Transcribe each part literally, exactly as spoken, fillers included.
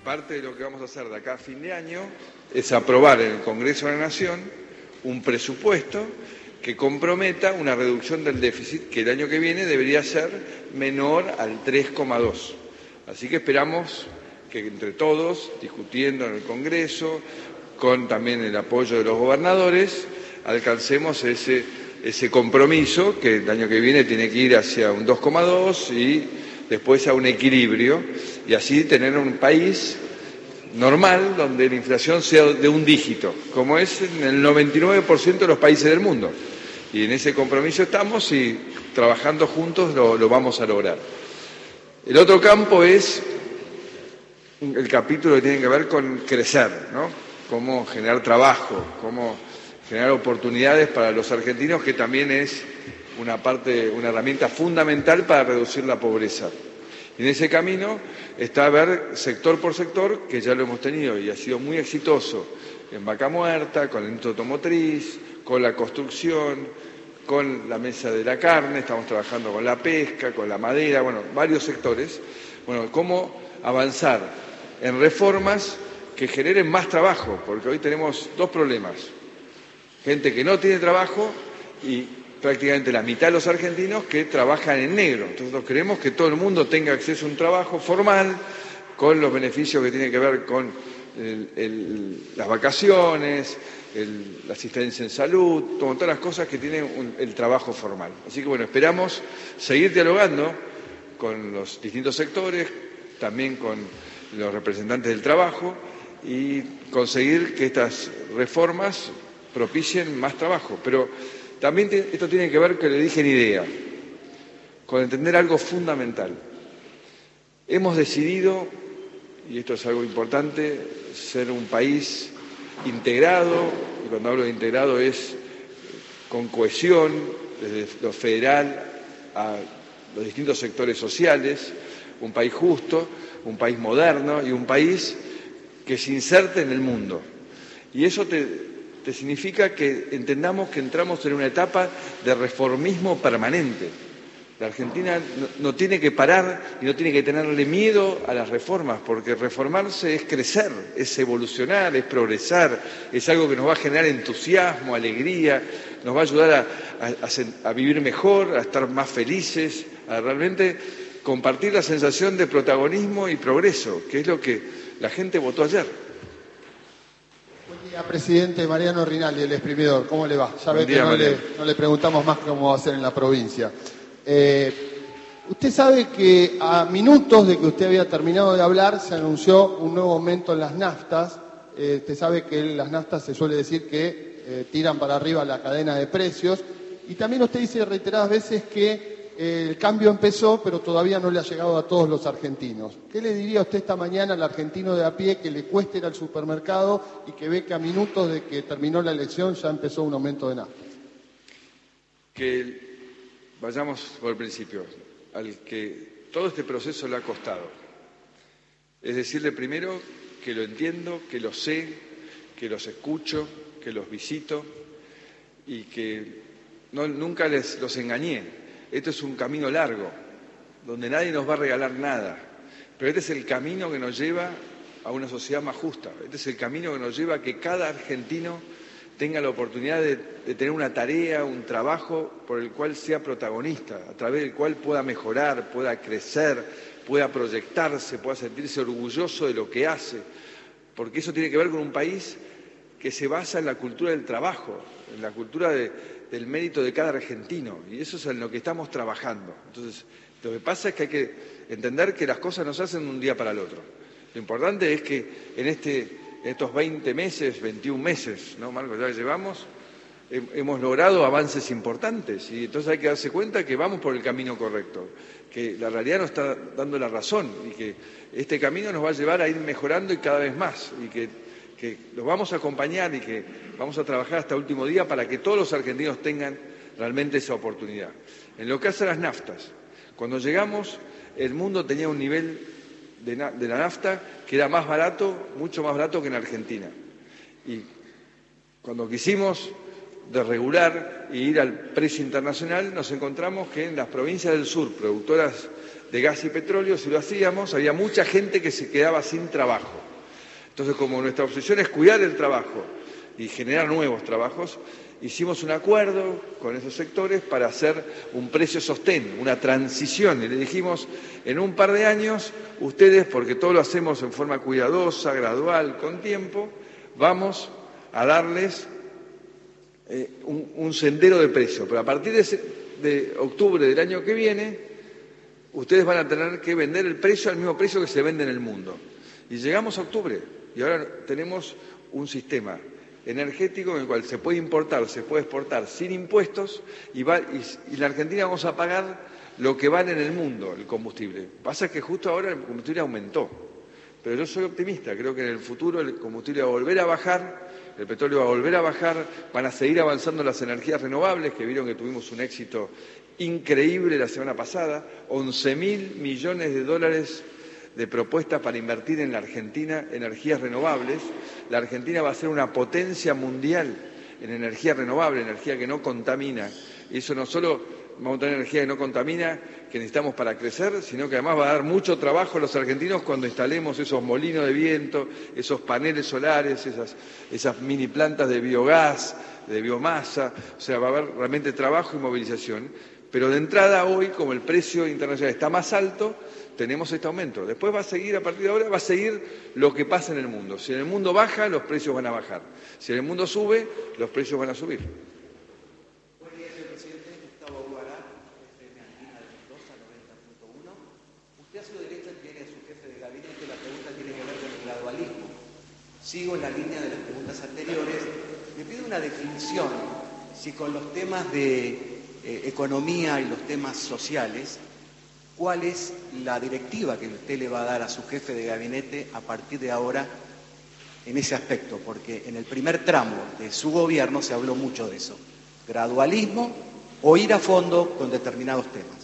parte de lo que vamos a hacer de acá a fin de año es aprobar en el Congreso de la Nación un presupuesto que comprometa una reducción del déficit que el año que viene debería ser menor al tres coma dos. Así que esperamos que entre todos, discutiendo en el Congreso, con también el apoyo de los gobernadores, alcancemos ese, ese compromiso que el año que viene tiene que ir hacia un dos coma dos y después a un equilibrio, y así tener un país normal donde la inflación sea de un dígito, como es en el noventa y nueve por ciento de los países del mundo. Y en ese compromiso estamos y trabajando juntos lo, lo vamos a lograr. El otro campo es el capítulo que tiene que ver con crecer, ¿no? Cómo generar trabajo, cómo generar oportunidades para los argentinos, que también es una parte, una herramienta fundamental para reducir la pobreza. Y en ese camino está ver sector por sector, que ya lo hemos tenido y ha sido muy exitoso en Vaca Muerta, con la industria automotriz, con la construcción, con la mesa de la carne, estamos trabajando con la pesca, con la madera, bueno, varios sectores. Bueno, cómo avanzar en reformas que generen más trabajo, porque hoy tenemos dos problemas. Gente que no tiene trabajo y prácticamente la mitad de los argentinos que trabajan en negro. Entonces nosotros queremos que todo el mundo tenga acceso a un trabajo formal, con los beneficios que tienen que ver con el, el, las vacaciones, el, la asistencia en salud, todas las cosas que tiene un, el trabajo formal. Así que bueno, esperamos seguir dialogando con los distintos sectores, también con los representantes del trabajo, y conseguir que estas reformas propicien más trabajo. Pero también te, esto tiene que ver, que le dije en idea, con entender algo fundamental. Hemos decidido, y esto es algo importante, ser un país integrado, y cuando hablo de integrado es con cohesión, desde lo federal a los distintos sectores sociales, un país justo, un país moderno y un país que se inserte en el mundo. Y eso te, te significa que entendamos que entramos en una etapa de reformismo permanente. La Argentina no, no tiene que parar y no tiene que tenerle miedo a las reformas, porque reformarse es crecer, es evolucionar, es progresar, es algo que nos va a generar entusiasmo, alegría, nos va a ayudar a, a, a vivir mejor, a estar más felices, a realmente compartir la sensación de protagonismo y progreso, que es lo que la gente votó ayer. Buen día, presidente. Mariano Rinaldi, el exprimidor. ¿Cómo le va? Ya ve que no le, no le preguntamos más cómo va a ser en la provincia. Eh, usted sabe que a minutos de que usted había terminado de hablar se anunció un nuevo aumento en las naftas. Eh, usted sabe que las naftas se suele decir que eh, tiran para arriba la cadena de precios. Y también usted dice reiteradas veces que el cambio empezó, pero todavía no le ha llegado a todos los argentinos. ¿Qué le diría usted esta mañana al argentino de a pie que le cueste ir al supermercado y que ve que a minutos de que terminó la elección ya empezó un aumento de nafta? Que vayamos por el principio, al que todo este proceso le ha costado. Es decirle primero que lo entiendo, que lo sé, que los escucho, que los visito y que no, nunca les, los engañé. Esto es un camino largo, donde nadie nos va a regalar nada, pero este es el camino que nos lleva a una sociedad más justa. Este es el camino que nos lleva a que cada argentino tenga la oportunidad de, de tener una tarea, un trabajo por el cual sea protagonista, a través del cual pueda mejorar, pueda crecer, pueda proyectarse, pueda sentirse orgulloso de lo que hace, porque eso tiene que ver con un país que se basa en la cultura del trabajo, en la cultura de, del mérito de cada argentino, y eso es en lo que estamos trabajando. Entonces, lo que pasa es que hay que entender que las cosas no se hacen de un día para el otro. Lo importante es que en, este, en estos veinte meses, veintiún meses, ¿no, Marcos? Ya llevamos, he, hemos logrado avances importantes, y entonces hay que darse cuenta que vamos por el camino correcto, que la realidad nos está dando la razón, y que este camino nos va a llevar a ir mejorando y cada vez más, y que que los vamos a acompañar y que vamos a trabajar hasta el último día para que todos los argentinos tengan realmente esa oportunidad. En lo que hace a las naftas, cuando llegamos, el mundo tenía un nivel de, na de la nafta que era más barato, mucho más barato que en Argentina. Y cuando quisimos desregular e ir al precio internacional, nos encontramos que en las provincias del sur, productoras de gas y petróleo, si lo hacíamos, había mucha gente que se quedaba sin trabajo. Entonces, como nuestra obsesión es cuidar el trabajo y generar nuevos trabajos, hicimos un acuerdo con esos sectores para hacer un precio sostén, una transición, y le dijimos, en un par de años, ustedes, porque todo lo hacemos en forma cuidadosa, gradual, con tiempo, vamos a darles eh, un, un sendero de precio, pero a partir de, ese, de octubre del año que viene, ustedes van a tener que vender el precio al mismo precio que se vende en el mundo. Y llegamos a octubre, y ahora tenemos un sistema energético en el cual se puede importar, se puede exportar sin impuestos y, va, y, y en la Argentina vamos a pagar lo que vale en el mundo el combustible. Pasa que justo ahora el combustible aumentó, pero yo soy optimista, creo que en el futuro el combustible va a volver a bajar, el petróleo va a volver a bajar, van a seguir avanzando las energías renovables, que vieron que tuvimos un éxito increíble la semana pasada, once mil millones de dólares de propuestas para invertir en la Argentina energías renovables. La Argentina va a ser una potencia mundial en energía renovable, energía que no contamina. Y eso no solo vamos a tener energía que no contamina, que necesitamos para crecer, sino que además va a dar mucho trabajo a los argentinos cuando instalemos esos molinos de viento, esos paneles solares, esas, esas mini plantas de biogás, de biomasa. O sea, va a haber realmente trabajo y movilización. Pero de entrada hoy, como el precio internacional está más alto, tenemos este aumento. Después va a seguir, a partir de ahora, va a seguir lo que pasa en el mundo. Si en el mundo baja, los precios van a bajar. Si en el mundo sube, los precios van a subir. Buen día, señor presidente. Gustavo Guará, F M Andina de Mendoza, noventa punto uno. Usted a su derecha tiene a su jefe de gabinete. La pregunta tiene que ver con el gradualismo. Sigo en la línea de las preguntas anteriores. Me pido una definición si con los temas de eh, economía y los temas sociales, ¿cuál es la directiva que usted le va a dar a su jefe de gabinete a partir de ahora en ese aspecto? Porque en el primer tramo de su gobierno se habló mucho de eso. Gradualismo o ir a fondo con determinados temas.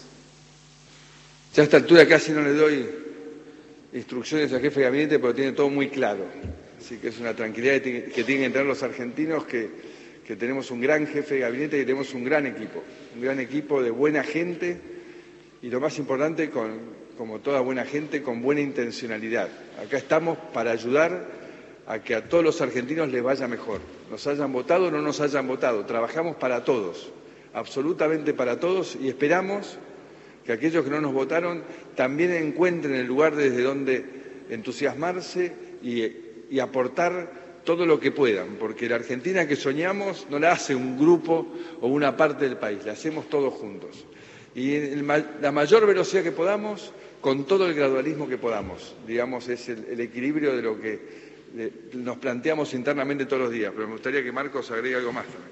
Ya a esta altura casi no le doy instrucciones al jefe de gabinete, pero tiene todo muy claro. Así que es una tranquilidad que tienen que tener los argentinos, que, que tenemos un gran jefe de gabinete y que tenemos un gran equipo. Un gran equipo de buena gente. Y lo más importante, con, como toda buena gente, con buena intencionalidad. Acá estamos para ayudar a que a todos los argentinos les vaya mejor. Nos hayan votado o no nos hayan votado. Trabajamos para todos, absolutamente para todos, y esperamos que aquellos que no nos votaron también encuentren el lugar desde donde entusiasmarse y, y aportar todo lo que puedan, porque la Argentina que soñamos no la hace un grupo o una parte del país, la hacemos todos juntos. Y en la mayor velocidad que podamos, con todo el gradualismo que podamos. Digamos, es el, el equilibrio de lo que de, nos planteamos internamente todos los días. Pero me gustaría que Marcos agregue algo más también.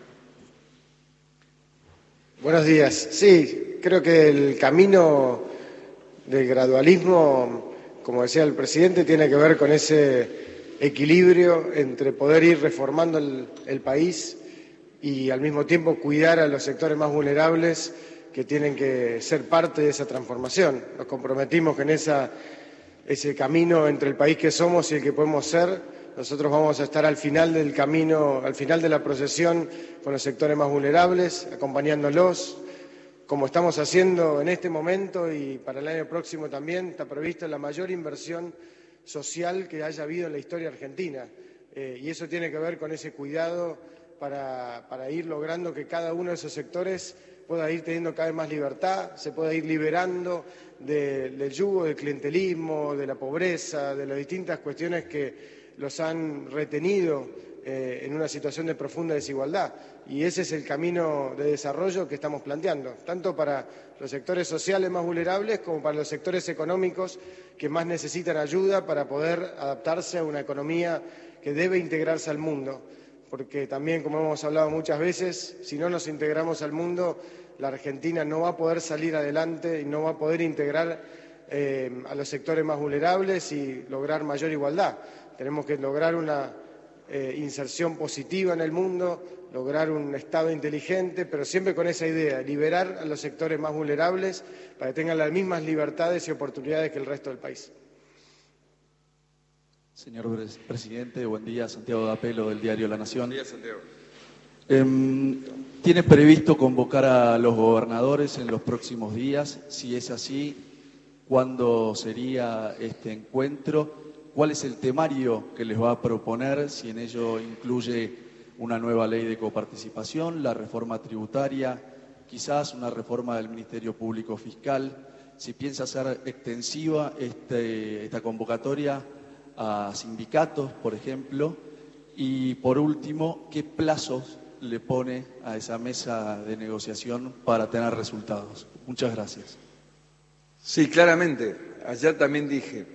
Buenos días. Sí, creo que el camino del gradualismo, como decía el presidente, tiene que ver con ese equilibrio entre poder ir reformando el, el país y al mismo tiempo cuidar a los sectores más vulnerables que tienen que ser parte de esa transformación. Nos comprometimos que en esa, ese camino entre el país que somos y el que podemos ser, nosotros vamos a estar al final del camino, al final de la procesión con los sectores más vulnerables, acompañándolos, como estamos haciendo en este momento, y para el año próximo también está prevista la mayor inversión social que haya habido en la historia argentina. Eh, y eso tiene que ver con ese cuidado para, para ir logrando que cada uno de esos sectores pueda ir teniendo cada vez más libertad, se pueda ir liberando de, del yugo del clientelismo, de la pobreza, de las distintas cuestiones que los han retenido eh, en una situación de profunda desigualdad. Y ese es el camino de desarrollo que estamos planteando, tanto para los sectores sociales más vulnerables como para los sectores económicos que más necesitan ayuda para poder adaptarse a una economía que debe integrarse al mundo. Porque también, como hemos hablado muchas veces, si no nos integramos al mundo, la Argentina no va a poder salir adelante y no va a poder integrar eh, a los sectores más vulnerables y lograr mayor igualdad. Tenemos que lograr una eh, inserción positiva en el mundo, lograr un Estado inteligente, pero siempre con esa idea, liberar a los sectores más vulnerables para que tengan las mismas libertades y oportunidades que el resto del país. Señor presidente, buen día. Santiago D'Apelo, del diario La Nación. Buen día, Santiago. Eh, ¿Tiene previsto convocar a los gobernadores en los próximos días? Si es así, ¿Cuándo sería este encuentro? ¿Cuál es el temario que les va a proponer? Si en ello incluye una nueva ley de coparticipación, la reforma tributaria, quizás una reforma del Ministerio Público Fiscal. Si piensa hacer extensiva este, esta convocatoria a sindicatos, por ejemplo. Y por último, ¿qué plazos le pone a esa mesa de negociación para tener resultados? Muchas gracias. Sí, claramente. Ayer también dije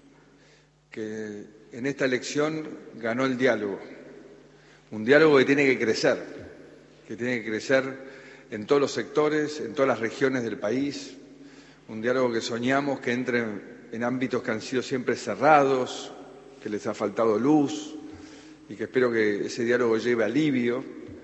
que en esta elección ganó el diálogo. Un diálogo que tiene que crecer, que tiene que crecer en todos los sectores, en todas las regiones del país. Un diálogo que soñamos que entre en ámbitos que han sido siempre cerrados, que les ha faltado luz, y que espero que ese diálogo lleve alivio.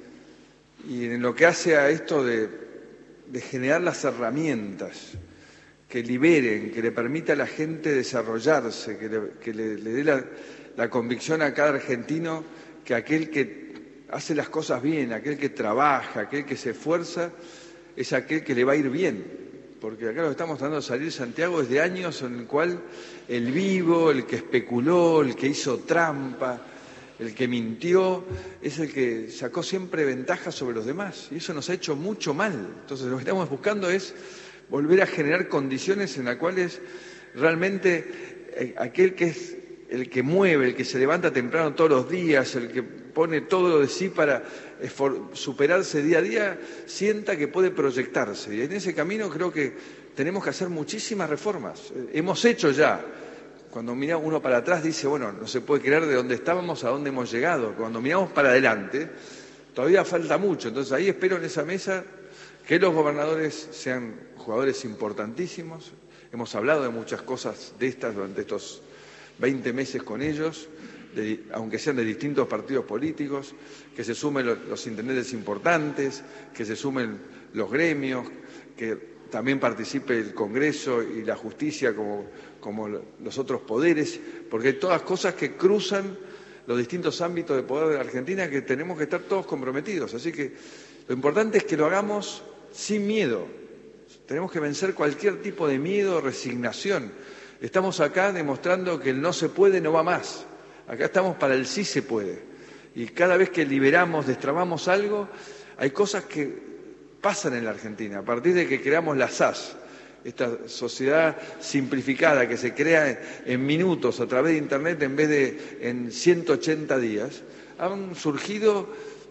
Y en lo que hace a esto de, de generar las herramientas que liberen, que le permita a la gente desarrollarse, que le, que le, le dé la, la convicción a cada argentino que aquel que hace las cosas bien, aquel que trabaja, aquel que se esfuerza, es aquel que le va a ir bien. Porque acá lo que estamos tratando de salir, Santiago, es de años en el cual el vivo, el que especuló, el que hizo trampa, el que mintió, es el que sacó siempre ventaja sobre los demás. Y eso nos ha hecho mucho mal. Entonces lo que estamos buscando es volver a generar condiciones en las cuales realmente aquel que es el que mueve, el que se levanta temprano todos los días, el que pone todo de sí para superarse día a día, sienta que puede proyectarse. Y en ese camino creo que tenemos que hacer muchísimas reformas. Hemos hecho ya. Cuando mira uno para atrás dice, bueno, no se puede creer de dónde estábamos a dónde hemos llegado. Cuando miramos para adelante, todavía falta mucho. Entonces ahí espero en esa mesa que los gobernadores sean jugadores importantísimos. Hemos hablado de muchas cosas de estas durante estos veinte meses con ellos, de, aunque sean de distintos partidos políticos, que se sumen los, los intendentes importantes, que se sumen los gremios, que también participe el Congreso y la justicia como, como los otros poderes, porque hay todas cosas que cruzan los distintos ámbitos de poder de la Argentina que tenemos que estar todos comprometidos. Así que lo importante es que lo hagamos sin miedo. Tenemos que vencer cualquier tipo de miedo o resignación. Estamos acá demostrando que el no se puede no va más. Acá estamos para el sí se puede. Y cada vez que liberamos, destrabamos algo, hay cosas que pasan en la Argentina. A partir de que creamos la S A S, esta sociedad simplificada que se crea en minutos a través de Internet en vez de en ciento ochenta días, han surgido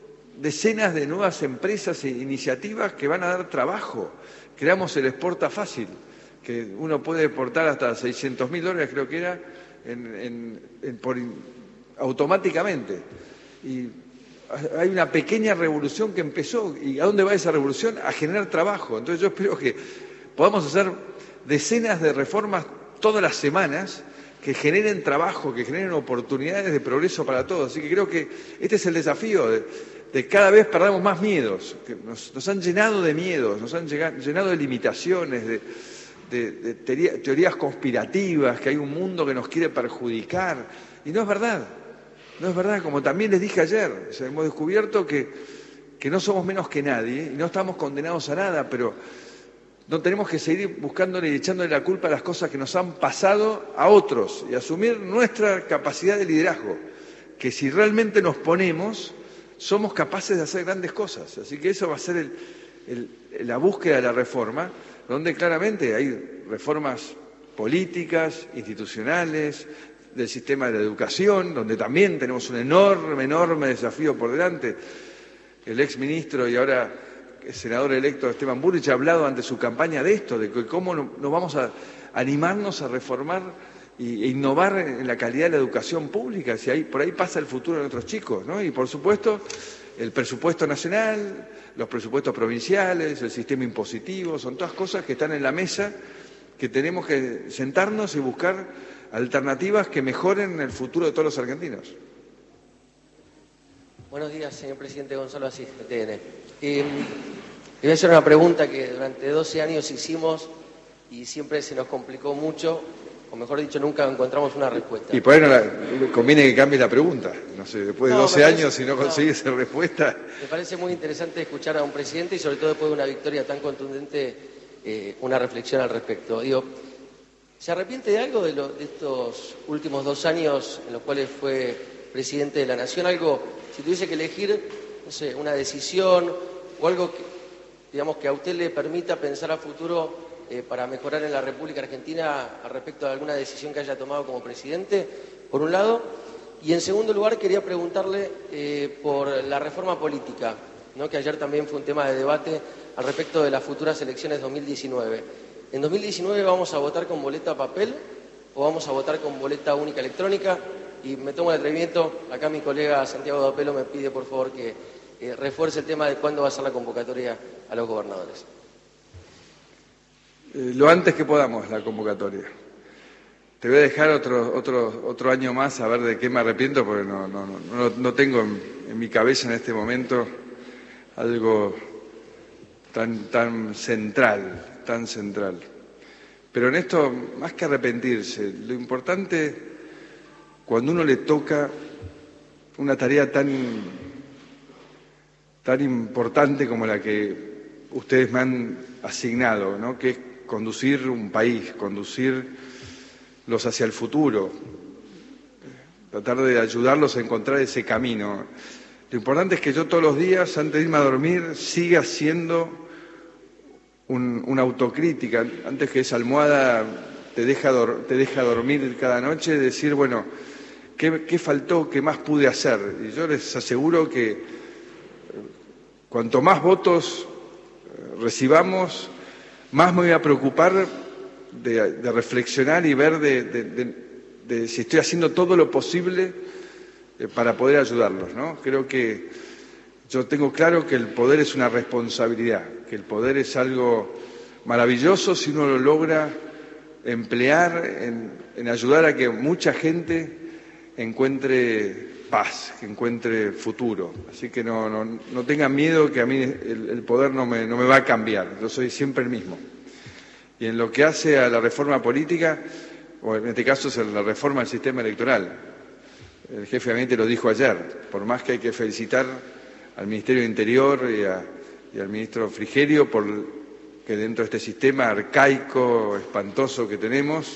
decenas de nuevas empresas e iniciativas que van a dar trabajo. Creamos el Exporta Fácil, que uno puede exportar hasta seiscientos mil dólares, creo que era, en, en, en, por, automáticamente. Y hay una pequeña revolución que empezó. ¿Y a dónde va esa revolución? A generar trabajo. Entonces yo espero que podamos hacer decenas de reformas todas las semanas que generen trabajo, que generen oportunidades de progreso para todos. Así que creo que este es el desafío de, de cada vez perdamos más miedos. Que nos, nos han llenado de miedos, nos han llenado de limitaciones, de, de, de teoría, teorías conspirativas, que hay un mundo que nos quiere perjudicar. Y no es verdad. No es verdad, como también les dije ayer, o sea, hemos descubierto que, que no somos menos que nadie y no estamos condenados a nada, pero no tenemos que seguir buscándole y echándole la culpa a las cosas que nos han pasado a otros y asumir nuestra capacidad de liderazgo, que si realmente nos ponemos, somos capaces de hacer grandes cosas. Así que eso va a ser el, el, la búsqueda de la reforma, donde claramente hay reformas políticas, institucionales, del sistema de la educación, donde también tenemos un enorme, enorme desafío por delante. El exministro y ahora el senador electo Esteban Burrich ha hablado ante su campaña de esto, de que cómo nos vamos a animarnos a reformar e innovar en la calidad de la educación pública, si ahí, por ahí pasa el futuro de nuestros chicos, ¿no? Y por supuesto, el presupuesto nacional, los presupuestos provinciales, el sistema impositivo, son todas cosas que están en la mesa, que tenemos que sentarnos y buscar alternativas que mejoren el futuro de todos los argentinos. Buenos días, señor presidente. Gonzalo Asís, de T N. Eh, le voy a hacer una pregunta que durante doce años hicimos y siempre se nos complicó mucho, o mejor dicho, nunca encontramos una respuesta. Y por ahí no la, conviene que cambie la pregunta. No sé, después de no, doce parece, años, si no consigues no, respuesta... Me parece muy interesante escuchar a un presidente y sobre todo después de una victoria tan contundente, eh, una reflexión al respecto. Digo, ¿Se arrepiente de algo de, lo, de estos últimos dos años en los cuales fue presidente de la Nación? Algo, si tuviese que elegir, no sé, una decisión o algo que, digamos, que a usted le permita pensar a futuro eh, para mejorar en la República Argentina al respecto de alguna decisión que haya tomado como presidente, por un lado. Y en segundo lugar, quería preguntarle eh, por la reforma política, ¿no?, que ayer también fue un tema de debate al respecto de las futuras elecciones dos mil diecinueve. ¿En dos mil diecinueve vamos a votar con boleta papel o vamos a votar con boleta única electrónica? Y me tomo el atrevimiento, acá mi colega Santiago Dapelo me pide por favor que eh, refuerce el tema de cuándo va a ser la convocatoria a los gobernadores. Eh, lo antes que podamos, la convocatoria. Te voy a dejar otro, otro, otro año más a ver de qué me arrepiento, porque no, no, no, no tengo en, en mi cabeza en este momento algo tan, tan central, tan central. Pero en esto, más que arrepentirse, lo importante, cuando uno le toca una tarea tan, tan importante como la que ustedes me han asignado, ¿no?, que es conducir un país, conducirlos hacia el futuro, tratar de ayudarlos a encontrar ese camino. Lo importante es que yo todos los días, antes de irme a dormir, siga haciendo un, una autocrítica, antes que esa almohada te deja, te deja dormir cada noche, decir, bueno, ¿qué, qué faltó, qué más pude hacer? Y yo les aseguro que cuanto más votos recibamos, más me voy a preocupar de, de reflexionar y ver de, de, de, de si estoy haciendo todo lo posible eh, para poder ayudarlos, ¿no? Creo que yo tengo claro que el poder es una responsabilidad, que el poder es algo maravilloso si uno lo logra emplear en, en ayudar a que mucha gente encuentre paz, que encuentre futuro. Así que no, no, no tengan miedo, que a mí el, el poder no me, no me va a cambiar, yo soy siempre el mismo. Y en lo que hace a la reforma política, o en este caso es la reforma del sistema electoral, el jefe de gabinete lo dijo ayer, por más que hay que felicitar al Ministerio de Interior y, a, y al ministro Frigerio por que dentro de este sistema arcaico, espantoso que tenemos,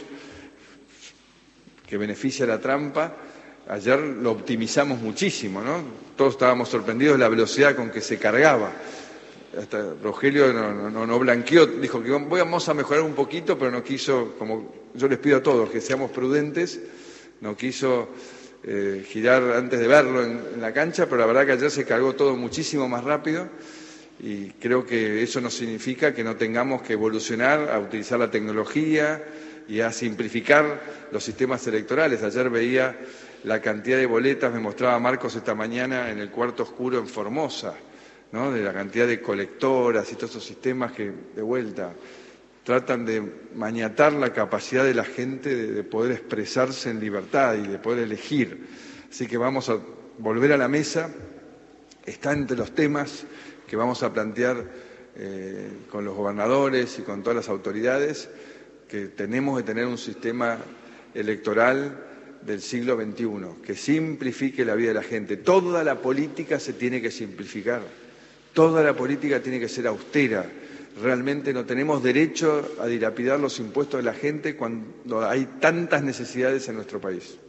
que beneficia la trampa, ayer lo optimizamos muchísimo, ¿no? Todos estábamos sorprendidos de la velocidad con que se cargaba. Hasta Rogelio no, no, no blanqueó, dijo que vamos a mejorar un poquito, pero no quiso, como yo les pido a todos, que seamos prudentes, no quiso eh, girar antes de verlo en, en la cancha, pero la verdad que ayer se cargó todo muchísimo más rápido y creo que eso no significa que no tengamos que evolucionar a utilizar la tecnología y a simplificar los sistemas electorales. Ayer veía la cantidad de boletas, me mostraba Marcos esta mañana en el cuarto oscuro en Formosa, ¿no?, de la cantidad de colectoras y todos esos sistemas que, de vuelta, tratan de maniatar la capacidad de la gente de, de poder expresarse en libertad y de poder elegir. Así que vamos a volver a la mesa, está entre los temas que vamos a plantear eh, con los gobernadores y con todas las autoridades, que tenemos que tener un sistema electoral del siglo veintiuno, que simplifique la vida de la gente. Toda la política se tiene que simplificar, toda la política tiene que ser austera. Realmente no tenemos derecho a dilapidar los impuestos de la gente cuando hay tantas necesidades en nuestro país.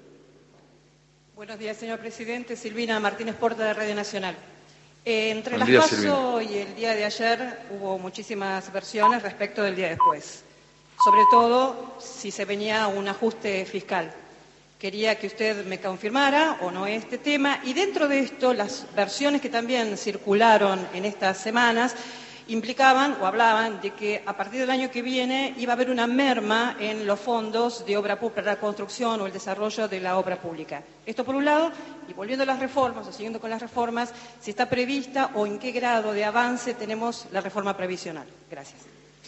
Buenos días, señor presidente. Silvina Martínez Porta, de Radio Nacional. Eh, entre Buen las día, PASO y el día de ayer hubo muchísimas versiones respecto del día después. Sobre todo si se venía un ajuste fiscal. Quería que usted me confirmara o no este tema. Y dentro de esto, las versiones que también circularon en estas semanas implicaban o hablaban de que a partir del año que viene iba a haber una merma en los fondos de obra pública, la construcción o el desarrollo de la obra pública. Esto por un lado, y volviendo a las reformas o siguiendo con las reformas, si está prevista o en qué grado de avance tenemos la reforma previsional. Gracias.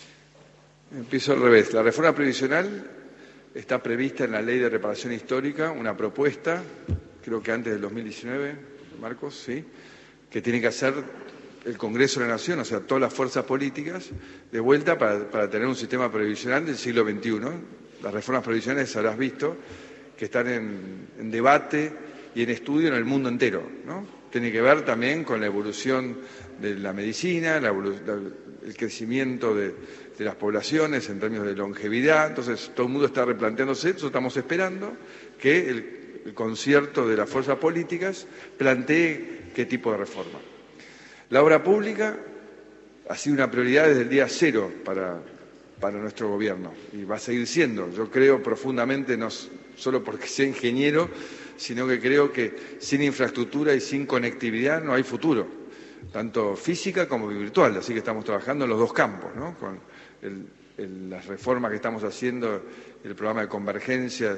Empiezo al revés. La reforma previsional está prevista en la Ley de Reparación Histórica, una propuesta, creo que antes del dos mil diecinueve, Marcos, sí, que tiene que hacer el Congreso de la Nación, o sea, todas las fuerzas políticas, de vuelta para, para tener un sistema previsional del siglo veintiuno. Las reformas previsionales, habrás visto, que están en, en debate y en estudio en el mundo entero, ¿no? tiene que ver también con la evolución de la medicina, la la, el crecimiento de, de las poblaciones en términos de longevidad. Entonces, todo el mundo está replanteándose, nosotros estamos esperando que el, el concierto de las fuerzas políticas plantee qué tipo de reforma. La obra pública ha sido una prioridad desde el día cero para, para nuestro gobierno y va a seguir siendo. Yo creo profundamente, no solo porque sea ingeniero, sino que creo que sin infraestructura y sin conectividad no hay futuro, tanto física como virtual. Así que estamos trabajando en los dos campos, ¿no? Con el, el, las reformas que estamos haciendo, el programa de convergencia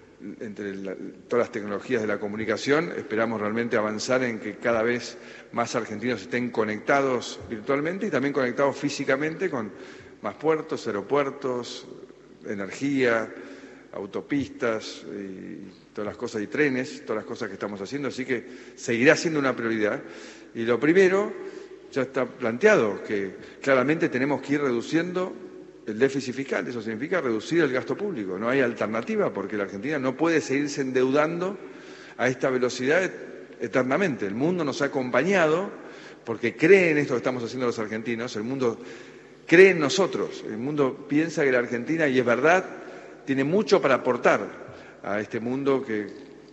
entre la, todas las tecnologías de la comunicación. Esperamos realmente avanzar en que cada vez más argentinos estén conectados virtualmente y también conectados físicamente con más puertos, aeropuertos, energía, autopistas y todas las cosas, y trenes, todas las cosas que estamos haciendo, así que seguirá siendo una prioridad. Y lo primero, ya está planteado, que claramente tenemos que ir reduciendo el déficit fiscal. Eso significa reducir el gasto público. No hay alternativa porque la Argentina no puede seguirse endeudando a esta velocidad eternamente. El mundo nos ha acompañado porque cree en esto que estamos haciendo los argentinos, el mundo cree en nosotros, el mundo piensa que la Argentina, y es verdad, tiene mucho para aportar a este mundo que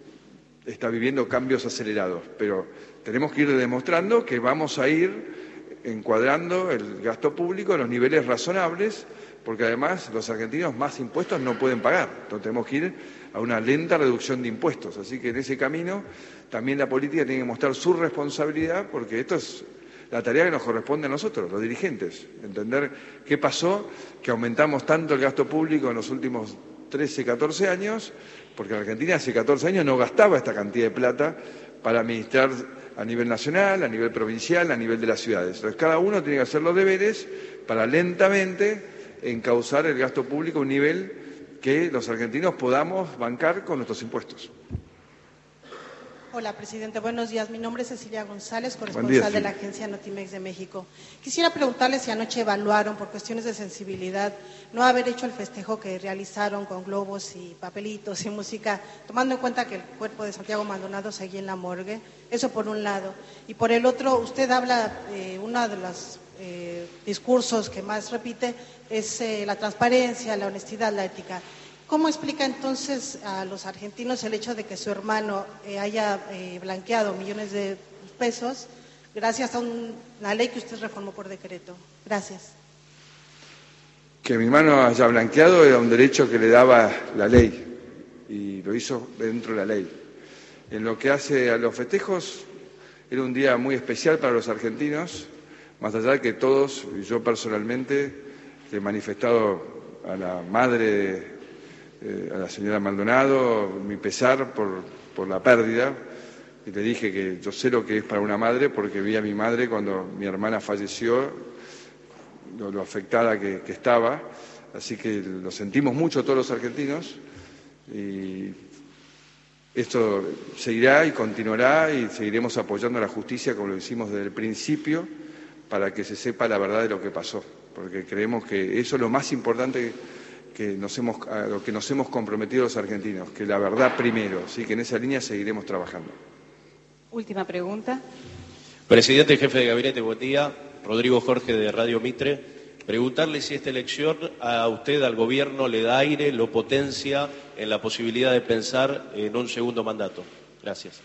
está viviendo cambios acelerados, pero tenemos que ir demostrando que vamos a ir encuadrando el gasto público en los niveles razonables, porque además los argentinos más impuestos no pueden pagar, entonces tenemos que ir a una lenta reducción de impuestos, así que en ese camino también la política tiene que mostrar su responsabilidad, porque esto es la tarea que nos corresponde a nosotros, los dirigentes, entender qué pasó, que aumentamos tanto el gasto público en los últimos trece, catorce años, porque la Argentina hace catorce años no gastaba esta cantidad de plata para administrar a nivel nacional, a nivel provincial, a nivel de las ciudades. Entonces, cada uno tiene que hacer los deberes para lentamente encauzar el gasto público a un nivel que los argentinos podamos bancar con nuestros impuestos. Hola, presidente. Buenos días. Mi nombre es Cecilia González, corresponsal de la agencia Notimex de México. Quisiera preguntarle si anoche evaluaron, por cuestiones de sensibilidad, no haber hecho el festejo que realizaron con globos y papelitos y música, tomando en cuenta que el cuerpo de Santiago Maldonado seguía en la morgue. Eso por un lado. Y por el otro, usted habla, eh, uno de los eh, discursos que más repite es eh, la transparencia, la honestidad, la ética. ¿Cómo explica entonces a los argentinos el hecho de que su hermano eh, haya eh, blanqueado millones de pesos gracias a un, una ley que usted reformó por decreto? Gracias. Que mi hermano haya blanqueado era un derecho que le daba la ley y lo hizo dentro de la ley. En lo que hace a los festejos, era un día muy especial para los argentinos, más allá de que todos, y yo personalmente, he manifestado a la madre de Eh, a la señora Maldonado mi pesar por, por la pérdida, y le dije que yo sé lo que es para una madre porque vi a mi madre cuando mi hermana falleció, lo, lo afectada que, que estaba, así que lo sentimos mucho todos los argentinos y esto seguirá y continuará y seguiremos apoyando a la justicia como lo hicimos desde el principio para que se sepa la verdad de lo que pasó, porque creemos que eso es lo más importante que nos hemos, a lo que nos hemos comprometido los argentinos, que la verdad primero, así que en esa línea seguiremos trabajando. Última pregunta. Presidente, jefe de gabinete, buen día. Rodrigo Jorge de Radio Mitre. Preguntarle si esta elección a usted, al gobierno, le da aire, lo potencia en la posibilidad de pensar en un segundo mandato. Gracias.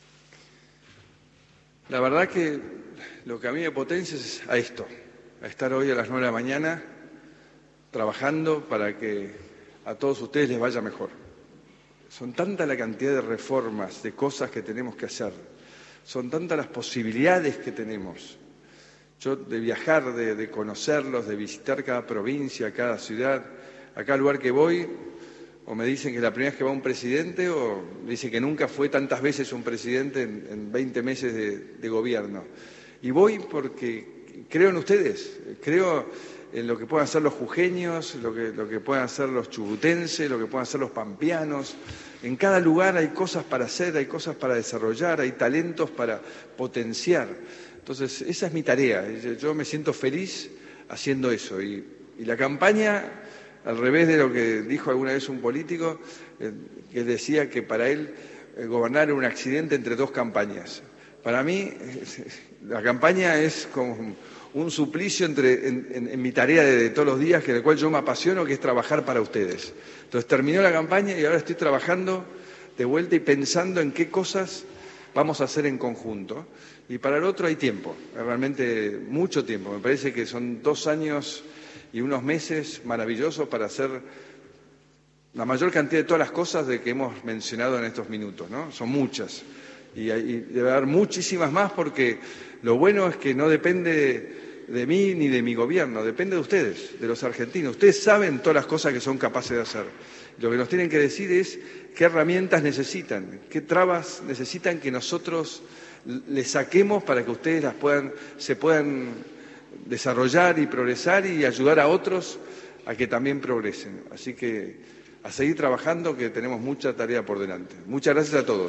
La verdad que lo que a mí me potencia es a esto, a estar hoy a las nueve de la mañana trabajando para que a todos ustedes les vaya mejor. Son tanta la cantidad de reformas, de cosas que tenemos que hacer, son tantas las posibilidades que tenemos. Yo de viajar, de, de conocerlos, de visitar cada provincia, cada ciudad, a cada lugar que voy, o me dicen que es la primera vez que va un presidente, o me dicen que nunca fue tantas veces un presidente en, en veinte meses de, de gobierno. Y voy porque creo en ustedes, creo en lo que puedan hacer los jujeños, lo que, lo que puedan hacer los chubutenses, lo que puedan hacer los pampeanos. En cada lugar hay cosas para hacer, hay cosas para desarrollar, hay talentos para potenciar. Entonces, esa es mi tarea. Yo me siento feliz haciendo eso. Y, y la campaña, al revés de lo que dijo alguna vez un político, eh, que decía que para él eh, gobernar era un accidente entre dos campañas. Para mí, la campaña es como un suplicio entre, en, en, en mi tarea de, de todos los días, que en el cual yo me apasiono, que es trabajar para ustedes. Entonces terminó la campaña y ahora estoy trabajando de vuelta y pensando en qué cosas vamos a hacer en conjunto. Y para el otro hay tiempo, realmente mucho tiempo. Me parece que son dos años y unos meses maravillosos para hacer la mayor cantidad de todas las cosas de que hemos mencionado en estos minutos, ¿no? Son muchas. Y, y debe haber muchísimas más, porque lo bueno es que no depende de mí ni de mi gobierno, depende de ustedes, de los argentinos. Ustedes saben todas las cosas que son capaces de hacer. Lo que nos tienen que decir es qué herramientas necesitan, qué trabas necesitan que nosotros les saquemos para que ustedes las puedan, se puedan desarrollar y progresar y ayudar a otros a que también progresen. Así que a seguir trabajando, que tenemos mucha tarea por delante. Muchas gracias a todos.